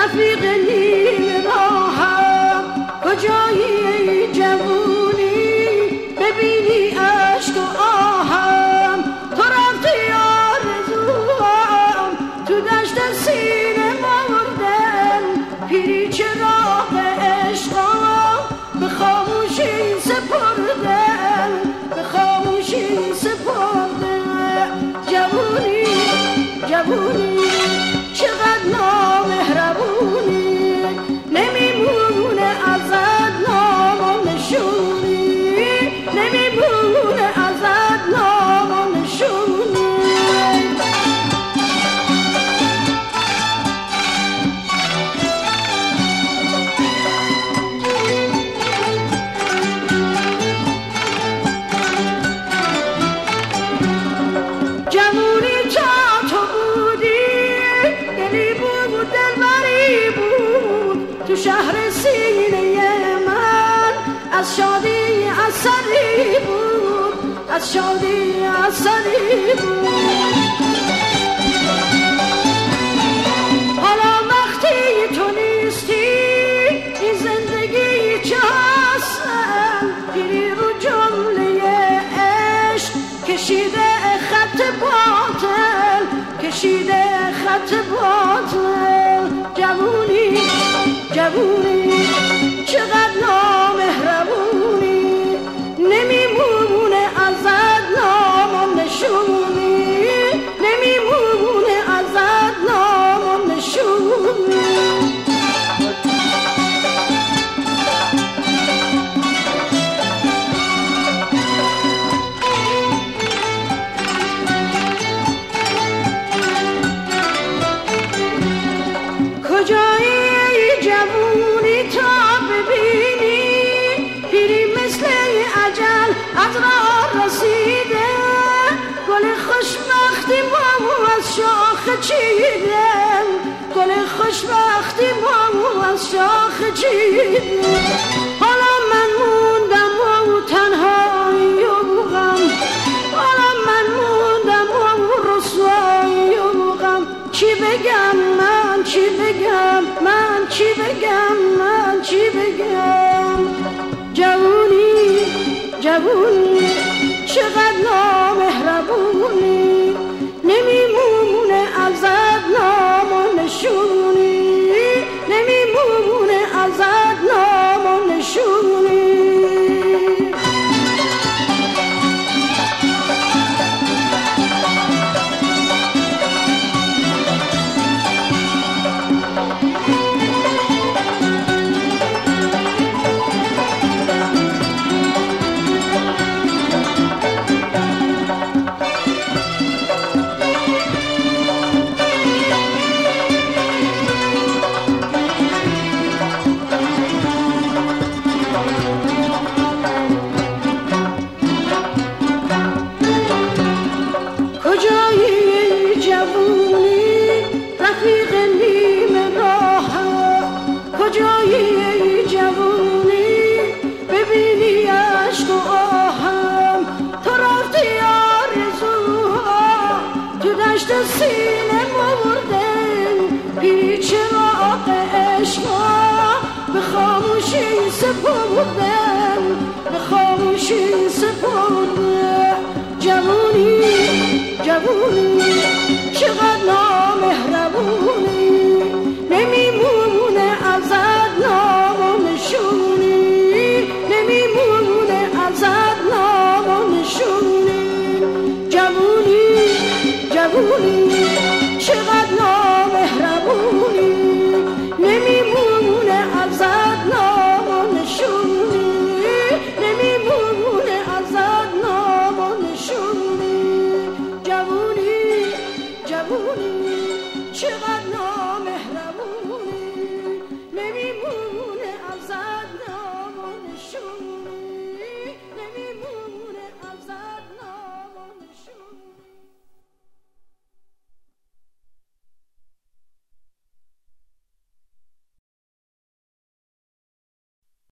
رفیق نیم راهم کجایی جوونی ببینی عشق و آهم تو رفتی آرزوام تو دشت سینه مردم پیری چراغ عشقام به خاموشی سپردم به خاموشی سپردم جوونی جوونی چقدر نامهربونی نمیمونه ازت نام و نشونی نمیمونه ازت نام و نشونی جوونی تا تو بودی دلی بود دلبری بود تو شهر سینه من از شادی اثری بود از شادی اثری بود حالا وقتی تو نیستی این زندگی چه هستم پیری رو جمله عشق کشیده خط باطل کشیده خط باطل جوونی جوونی چقدر نامهربونی نمیمونه ازت نام و نشونی نمیمونه ازت نام و نشونی کجایی جوونی تا ببینی پیری مثل اجل از راه رسیده گل خوشبختی مامو از شاخ چیده گل خوشبختی مامو از شاخ چیده حالا من موندم و تنهایی و غم حالا من موندم و رسوایی و غم چی بگم من چی بگم من چی بگم من چی بگم جوونی جوونی چقدر نامهربونی نمیمونه ازت نام و نشونی نمیمونه ازت نام و نشونی کجایی جوونی رفیق نیم راهم کجایی جوونی ببینی عشق و آهم تو رفتی آرزوها تو دشت سینه مردم پیری چراغ عشقا به خاموشی سپردم به خاموشی سپردم جوونی جوونی چقدر نامهربونی نمیمونه ازت نام و نشونی نمیمونه ازت نام و نشونی جوونی جوونی